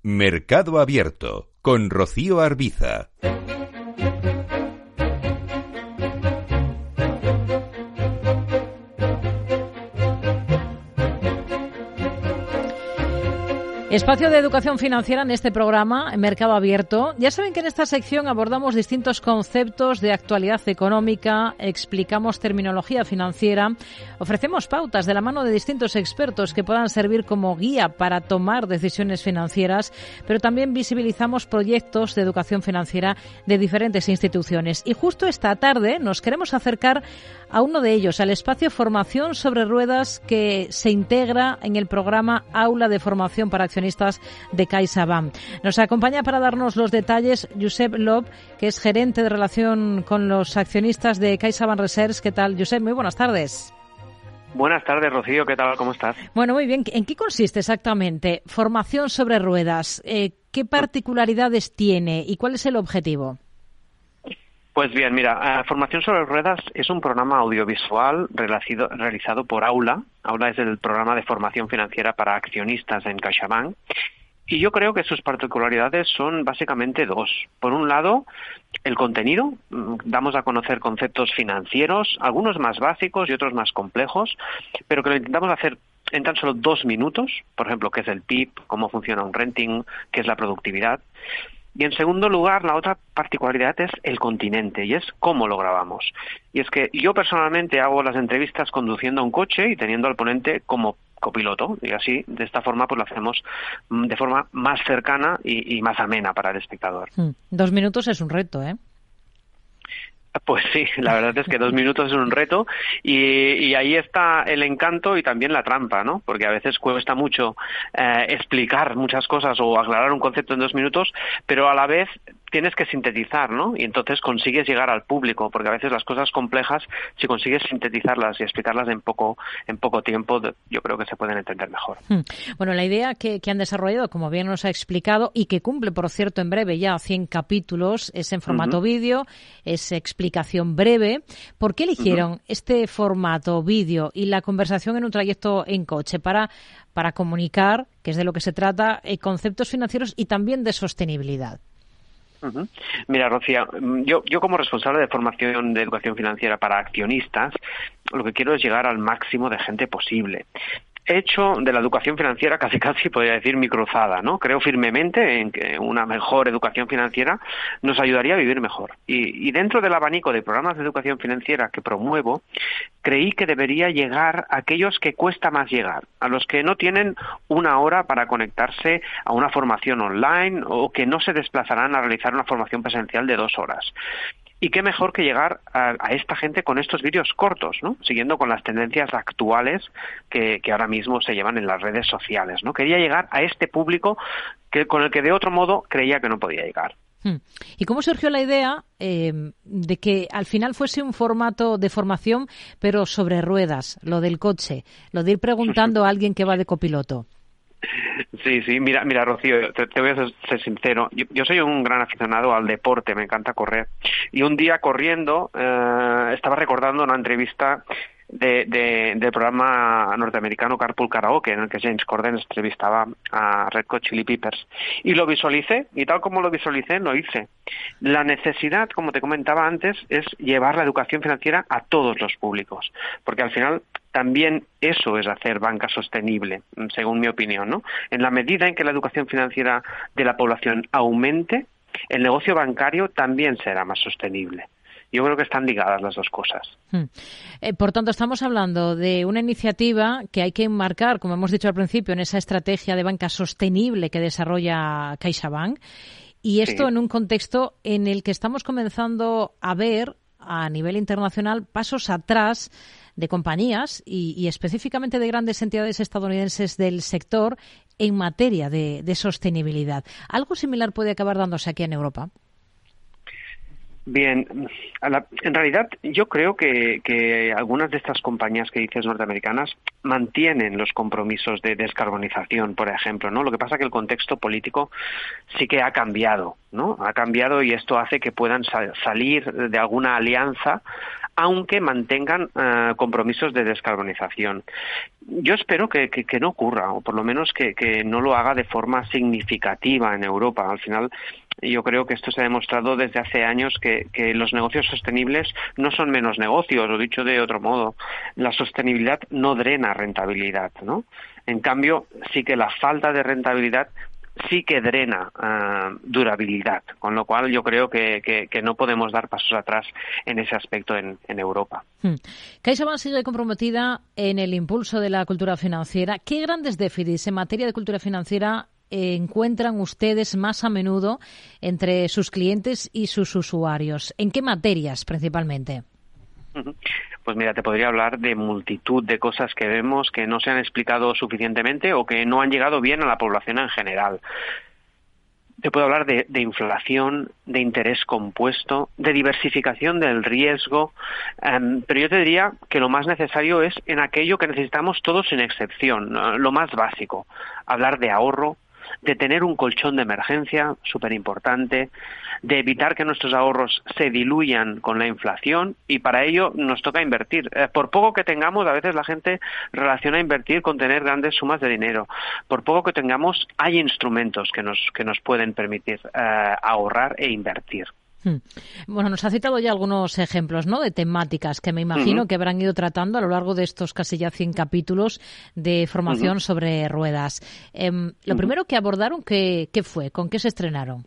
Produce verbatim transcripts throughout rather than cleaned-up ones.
Mercado Abierto con Rocío Arbiza. Espacio de educación financiera en este programa, en Mercado Abierto. Ya saben que en esta sección abordamos distintos conceptos de actualidad económica, explicamos terminología financiera, ofrecemos pautas de la mano de distintos expertos que puedan servir como guía para tomar decisiones financieras, pero también visibilizamos proyectos de educación financiera de diferentes instituciones. Y justo esta tarde nos queremos acercar a uno de ellos, al espacio Formación sobre Ruedas, que se integra en el programa Aula de Formación para Accionistas de CaixaBank. Nos acompaña para darnos los detalles Josep Lob, que es gerente de relación con los accionistas de CaixaBank Research. ¿Qué tal, Josep? Muy buenas tardes. Buenas tardes, Rocío. ¿Qué tal? ¿Cómo estás? Bueno, muy bien. ¿En qué consiste exactamente Formación sobre Ruedas? Eh, ¿Qué particularidades tiene y cuál es el objetivo? Pues bien, mira, uh, Formación sobre Ruedas es un programa audiovisual realizado, realizado por Aula. Aula es el programa de formación financiera para accionistas en CaixaBank. Y yo creo que sus particularidades son básicamente dos. Por un lado, el contenido. Damos a conocer conceptos financieros, algunos más básicos y otros más complejos, pero que lo intentamos hacer en tan solo dos minutos. Por ejemplo, qué es el P I B, cómo funciona un renting, qué es la productividad. Y en segundo lugar, la otra particularidad es el continente, y es cómo lo grabamos. Y es que yo personalmente hago las entrevistas conduciendo un coche y teniendo al ponente como copiloto, y así, de esta forma, pues lo hacemos de forma más cercana y, y más amena para el espectador. Dos minutos es un reto, ¿eh? Pues sí, la verdad es que dos minutos es un reto y, y ahí está el encanto y también la trampa, ¿no? Porque a veces cuesta mucho eh, explicar muchas cosas o aclarar un concepto en dos minutos, pero a la vez tienes que sintetizar, ¿no? Y entonces consigues llegar al público, porque a veces las cosas complejas, si consigues sintetizarlas y explicarlas en poco en poco tiempo, yo creo que se pueden entender mejor. Bueno, la idea que, que han desarrollado, como bien nos ha explicado, y que cumple, por cierto, en breve ya cien capítulos, es en formato uh-huh. vídeo, es explicación breve. ¿Por qué eligieron uh-huh. este formato vídeo y la conversación en un trayecto en coche? Para, para comunicar, que es de lo que se trata, eh, conceptos financieros y también de sostenibilidad. Uh-huh. Mira, Rocío, yo, yo como responsable de formación de educación financiera para accionistas, lo que quiero es llegar al máximo de gente posible. He hecho de la educación financiera casi casi podría decir mi cruzada, ¿no? Creo firmemente en que una mejor educación financiera nos ayudaría a vivir mejor. Y, y dentro del abanico de programas de educación financiera que promuevo, creí que debería llegar a aquellos que cuesta más llegar, a los que no tienen una hora para conectarse a una formación online o que no se desplazarán a realizar una formación presencial de dos horas. Y qué mejor que llegar a, a esta gente con estos vídeos cortos, ¿no? Siguiendo con las tendencias actuales que, que ahora mismo se llevan en las redes sociales, ¿no? Quería llegar a este público que, con el que de otro modo creía que no podía llegar. ¿Y cómo surgió la idea eh, de que al final fuese un formato de formación, pero sobre ruedas, lo del coche, lo de ir preguntando a alguien que va de copiloto? Sí, sí, mira, mira, Rocío, te, te voy a ser, ser sincero. Yo, yo soy un gran aficionado al deporte, me encanta correr. Y un día corriendo eh, estaba recordando una entrevista de, de, del programa norteamericano Carpool Karaoke, en el que James Corden entrevistaba a Red Hot Chili Peppers. Y lo visualicé, y tal como lo visualicé, lo hice. La necesidad, como te comentaba antes, es llevar la educación financiera a todos los públicos, porque al final también eso es hacer banca sostenible, según mi opinión, ¿no? En la medida en que la educación financiera de la población aumente, el negocio bancario también será más sostenible. Yo creo que están ligadas las dos cosas. Hmm. Eh, por tanto, estamos hablando de una iniciativa que hay que enmarcar, como hemos dicho al principio, en esa estrategia de banca sostenible que desarrolla CaixaBank, y esto sí. en un contexto en el que estamos comenzando a ver a nivel internacional pasos atrás de compañías y, y específicamente de grandes entidades estadounidenses del sector en materia de, de sostenibilidad. ¿Algo similar puede acabar dándose aquí en Europa? Bien, a la, en realidad yo creo que, que algunas de estas compañías que dices norteamericanas mantienen los compromisos de descarbonización, por ejemplo, ¿no? Lo que pasa es que el contexto político sí que ha cambiado, ¿no? Ha cambiado y esto hace que puedan sal, salir de alguna alianza aunque mantengan eh, compromisos de descarbonización. Yo espero que, que, que no ocurra, o por lo menos que, que no lo haga de forma significativa en Europa. Al final, yo creo que esto se ha demostrado desde hace años que, que los negocios sostenibles no son menos negocios, o dicho de otro modo, la sostenibilidad no drena rentabilidad, ¿no? En cambio, sí que la falta de rentabilidad sí que drena uh, durabilidad, con lo cual yo creo que, que, que no podemos dar pasos atrás en ese aspecto en, en Europa. Hmm. CaixaBank sigue comprometida en el impulso de la cultura financiera. ¿Qué grandes déficits en materia de cultura financiera encuentran ustedes más a menudo entre sus clientes y sus usuarios? ¿En qué materias principalmente? Pues mira, te podría hablar de multitud de cosas que vemos que no se han explicado suficientemente o que no han llegado bien a la población en general. Te puedo hablar de, de inflación, de interés compuesto, de diversificación del riesgo, um, pero yo te diría que lo más necesario es en aquello que necesitamos todos sin excepción, uh, lo más básico, hablar de ahorro, de tener un colchón de emergencia, súper importante, de evitar que nuestros ahorros se diluyan con la inflación, y para ello nos toca invertir. Eh, por poco que tengamos, a veces la gente relaciona invertir con tener grandes sumas de dinero. Por poco que tengamos, hay instrumentos que nos, que nos pueden permitir eh, ahorrar e invertir. Bueno, nos ha citado ya algunos ejemplos, ¿no?, de temáticas que me imagino uh-huh. que habrán ido tratando a lo largo de estos casi ya cien capítulos de formación uh-huh. sobre ruedas. Eh, lo uh-huh. primero que abordaron, ¿qué, qué fue? ¿Con qué se estrenaron?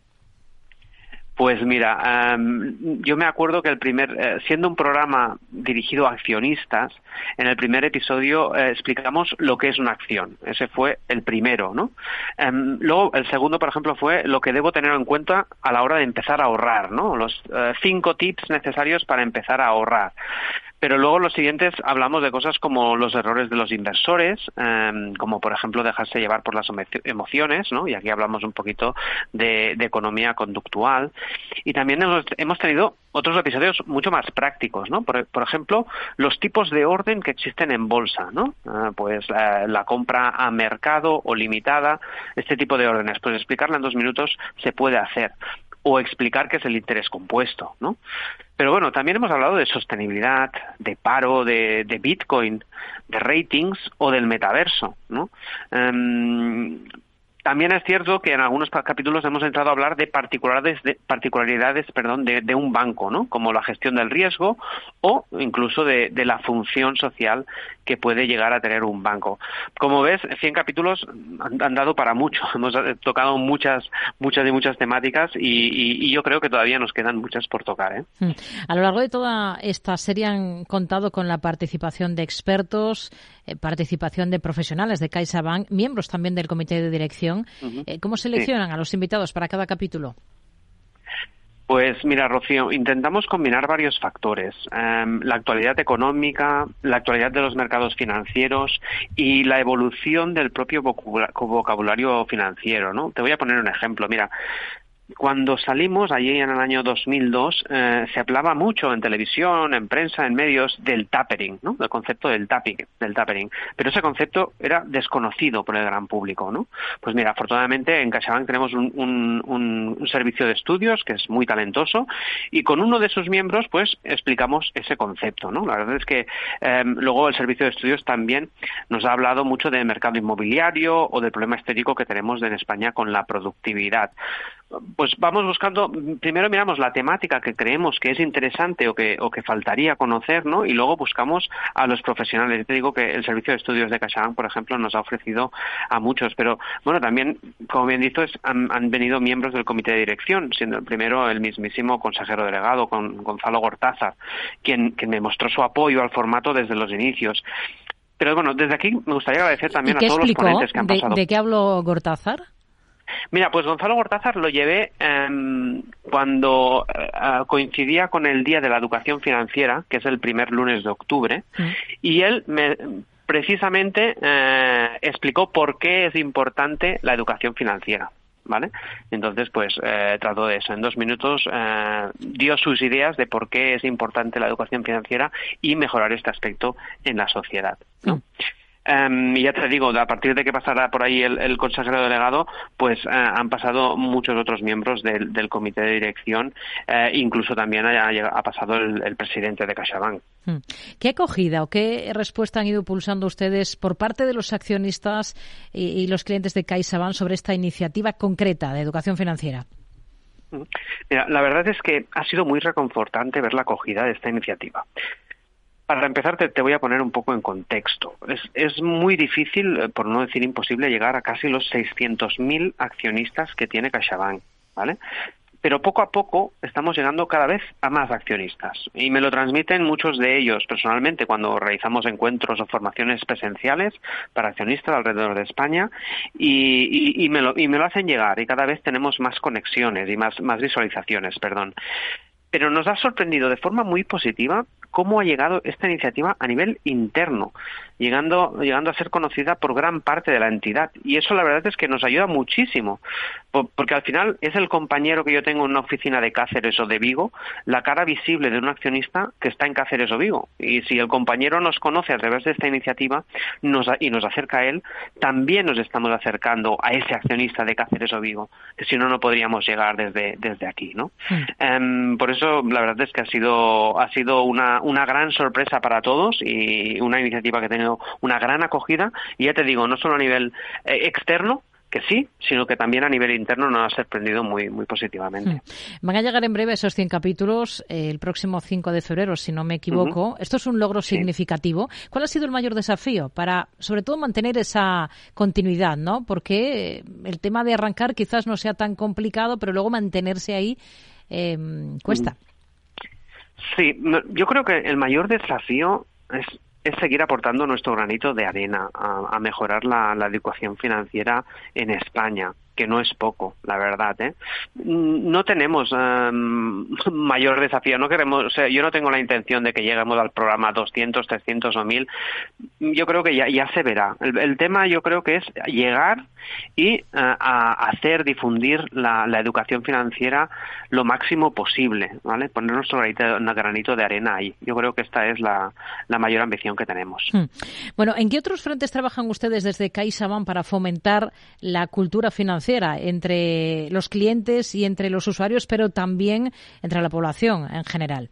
Pues mira, um, yo me acuerdo que el primer, eh, siendo un programa dirigido a accionistas, en el primer episodio eh, explicamos lo que es una acción. Ese fue el primero, ¿no? Um, luego, el segundo, por ejemplo, fue lo que debo tener en cuenta a la hora de empezar a ahorrar, ¿no? Los uh, cinco tips necesarios para empezar a ahorrar. Pero luego los siguientes hablamos de cosas como los errores de los inversores, eh, como por ejemplo dejarse llevar por las emociones, ¿no? Y aquí hablamos un poquito de, de economía conductual. Y también hemos, hemos tenido otros episodios mucho más prácticos, ¿no? Por, por ejemplo, los tipos de orden que existen en bolsa, ¿no? Eh, pues la, la compra a mercado o limitada, este tipo de órdenes. Pues explicarla en dos minutos se puede hacer. O explicar qué es el interés compuesto, ¿no? Pero bueno, también hemos hablado de sostenibilidad, de paro, de, de Bitcoin, de ratings o del metaverso, ¿no? Um, También es cierto que en algunos capítulos hemos entrado a hablar de particularidades, de, particularidades perdón, de, de un banco, ¿no? Como la gestión del riesgo o incluso de, de la función social que puede llegar a tener un banco. Como ves, cien capítulos han, han dado para mucho. Hemos tocado muchas, muchas y muchas temáticas y, y, y yo creo que todavía nos quedan muchas por tocar, ¿eh? A lo largo de toda esta serie han contado con la participación de expertos, eh, participación de profesionales de CaixaBank, miembros también del comité de dirección. Uh-huh. ¿Cómo seleccionan sí. a los invitados para cada capítulo? Pues mira, Rocío, intentamos combinar varios factores. Um, la actualidad económica, la actualidad de los mercados financieros y la evolución del propio vocabulario financiero, ¿no? Te voy a poner un ejemplo. Mira, cuando salimos allí en el año dos mil dos, eh, se hablaba mucho en televisión, en prensa, en medios del tapering, ¿no? Del concepto del tapping, del tapering. Pero ese concepto era desconocido por el gran público, ¿no? Pues mira, afortunadamente en CaixaBank tenemos un, un, un, un servicio de estudios que es muy talentoso y con uno de sus miembros, pues, explicamos ese concepto, ¿no? La verdad es que eh, luego el servicio de estudios también nos ha hablado mucho del mercado inmobiliario o del problema estético que tenemos en España con la productividad. Pues vamos buscando, primero miramos la temática que creemos que es interesante o que o que faltaría conocer, ¿no? Y luego buscamos a los profesionales. Yo te digo que el servicio de estudios de CaixaBank, por ejemplo, nos ha ofrecido a muchos, pero bueno, también, como bien dices, han, han venido miembros del comité de dirección, siendo el primero el mismísimo consejero delegado, con Gonzalo Gortázar, quien, quien me mostró su apoyo al formato desde los inicios. Pero bueno, desde aquí me gustaría agradecer también a todos explicó? los ponentes que han pasado. ¿De, de qué habló Gortázar? Mira, pues Gonzalo Gortázar lo llevé eh, cuando eh, coincidía con el Día de la Educación Financiera, que es el primer lunes de octubre, mm. y él me precisamente eh, explicó por qué es importante la educación financiera, ¿vale? Entonces, pues, eh, trató de eso. En dos minutos eh, dio sus ideas de por qué es importante la educación financiera y mejorar este aspecto en la sociedad, ¿no? Mm. Um, y ya te digo, a partir de que pasara por ahí el, el consejero delegado, pues uh, han pasado muchos otros miembros del, del comité de dirección, uh, incluso también ha, ha pasado el, el presidente de CaixaBank. ¿Qué acogida o qué respuesta han ido pulsando ustedes por parte de los accionistas y, y los clientes de CaixaBank sobre esta iniciativa concreta de educación financiera? Mira, la verdad es que ha sido muy reconfortante ver la acogida de esta iniciativa. Para empezar, te, te voy a poner un poco en contexto. Es, es muy difícil, por no decir imposible, llegar a casi los seiscientos mil accionistas que tiene CaixaBank, ¿vale? Pero poco a poco estamos llegando cada vez a más accionistas y me lo transmiten muchos de ellos personalmente cuando realizamos encuentros o formaciones presenciales para accionistas alrededor de España y, y, y, me, lo, y me lo hacen llegar y cada vez tenemos más conexiones y más, más visualizaciones, perdón. Pero nos ha sorprendido de forma muy positiva cómo ha llegado esta iniciativa a nivel interno, llegando, llegando a ser conocida por gran parte de la entidad. Y eso la verdad es que nos ayuda muchísimo, porque al final es el compañero que yo tengo en una oficina de Cáceres o de Vigo, la cara visible de un accionista que está en Cáceres o Vigo. Y si el compañero nos conoce a través de esta iniciativa nos, y nos acerca a él, también nos estamos acercando a ese accionista de Cáceres o Vigo, que si no, no podríamos llegar desde, desde aquí, ¿no? Sí. Um, por eso la verdad es que ha sido, ha sido una, una gran sorpresa para todos y una iniciativa que ha tenido una gran acogida. Y ya te digo, no solo a nivel eh, externo, que sí, sino que también a nivel interno nos ha sorprendido muy muy positivamente. Hmm. Van a llegar en breve esos cien capítulos, eh, el próximo cinco de febrero, si no me equivoco. Uh-huh. Esto es un logro significativo. Sí. ¿Cuál ha sido el mayor desafío para, sobre todo, mantener esa continuidad, ¿no? Porque el tema de arrancar quizás no sea tan complicado, pero luego mantenerse ahí eh, cuesta. Sí, yo creo que el mayor desafío es es seguir aportando nuestro granito de arena a, a mejorar la, la educación financiera en España, que no es poco, la verdad, ¿eh? No tenemos um, mayor desafío, no queremos, o sea, yo no tengo la intención de que lleguemos al programa doscientos, trescientos o mil. Yo creo que ya, ya se verá. El, el tema yo creo que es llegar y uh, a hacer, difundir la, la educación financiera lo máximo posible, ¿vale? Poner nuestro granito, granito de arena ahí. Yo creo que esta es la, la mayor ambición que tenemos. Hmm. Bueno, ¿en qué otros frentes trabajan ustedes desde CaixaBank para fomentar la cultura financiera entre los clientes y entre los usuarios, pero también entre la población en general?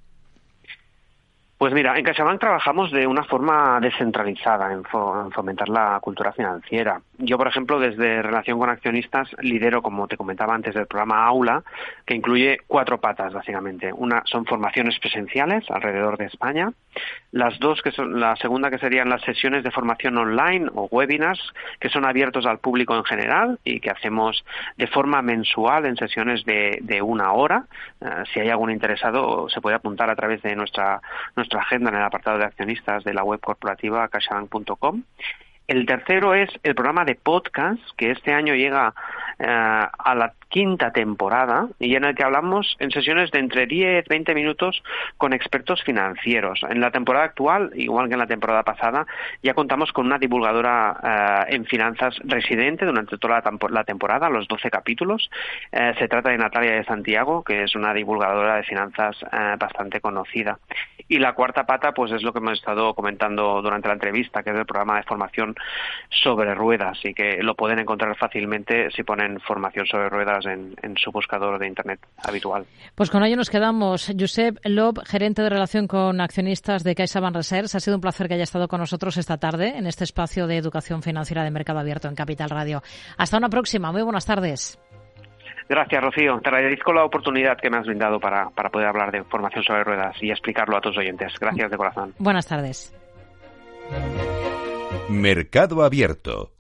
Pues mira, en CaixaBank trabajamos de una forma descentralizada en, fo- en fomentar la cultura financiera. Yo, por ejemplo, desde Relación con Accionistas lidero, como te comentaba antes, el programa Aula, que incluye cuatro patas, básicamente. Una son formaciones presenciales alrededor de España. Las dos, que son la segunda, que serían las sesiones de formación online o webinars, que son abiertos al público en general y que hacemos de forma mensual en sesiones de, de una hora. Uh, si hay algún interesado, se puede apuntar a través de nuestra nuestra agenda en el apartado de accionistas de la web corporativa caixabank punto com. El tercero es el programa de podcast, que este año llega eh, a la quinta temporada y en el que hablamos en sesiones de entre diez a veinte minutos con expertos financieros. En la temporada actual, igual que en la temporada pasada, ya contamos con una divulgadora eh, en finanzas residente durante toda la, la temporada, los doce capítulos. Eh, se trata de Natalia de Santiago, que es una divulgadora de finanzas eh, bastante conocida. Y la cuarta pata, pues es lo que hemos estado comentando durante la entrevista, que es el programa de formación sobre ruedas, y que lo pueden encontrar fácilmente si ponen formación sobre ruedas en, en su buscador de internet habitual. Pues con ello nos quedamos. Josep Lob, gerente de relación con accionistas de CaixaBank Reserves. Ha sido un placer que haya estado con nosotros esta tarde en este espacio de educación financiera de Mercado Abierto en Capital Radio. Hasta una próxima. Muy buenas tardes. Gracias, Rocío. Te agradezco la oportunidad que me has brindado para, para poder hablar de formación sobre ruedas y explicarlo a tus oyentes. Gracias de corazón. Buenas tardes. Mercado Abierto